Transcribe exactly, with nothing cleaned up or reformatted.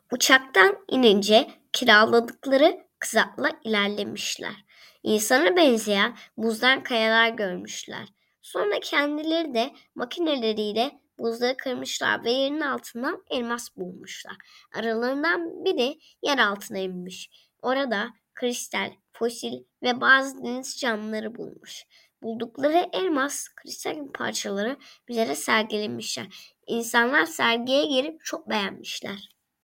Uçaktan inince kiraladıkları kızakla ilerlemişler. İnsana benzeyen buzdan kayalar görmüşler. Sonra kendileri de makineleriyle buzları kırmışlar ve yerin altından elmas bulmuşlar. Aralarından biri yer altına inmiş. Orada kristal, fosil ve bazı deniz canlıları bulmuş. Buldukları elmas, kristal parçaları bize sergilemişler. İnsanlar sergiye girip çok beğenmişler.